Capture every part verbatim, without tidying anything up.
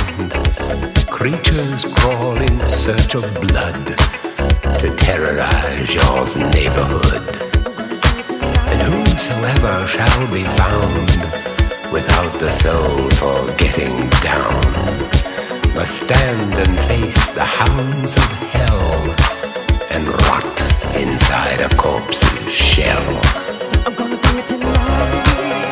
find. Creatures crawl in search of blood to terrorize your neighborhood. And whosoever shall be found without the soul for getting down must stand and face the hounds of hell and rot inside a corpse's shell. I'm gonna do it tonight.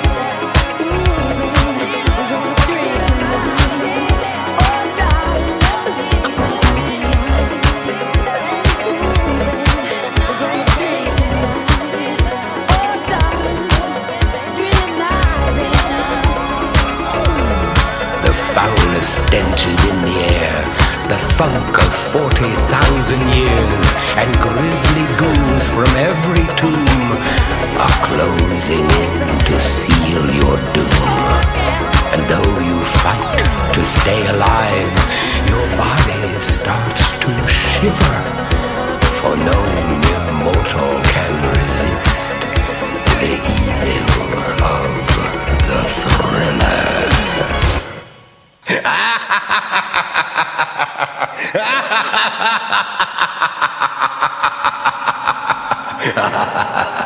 Stench is in the air, the funk of forty thousand years, and grisly ghouls from every tomb are closing in to seal your doom. And though you fight to stay alive, your body starts to shiver, for no mere mortal can resist the evil of the thriller. Ha ha ha ha!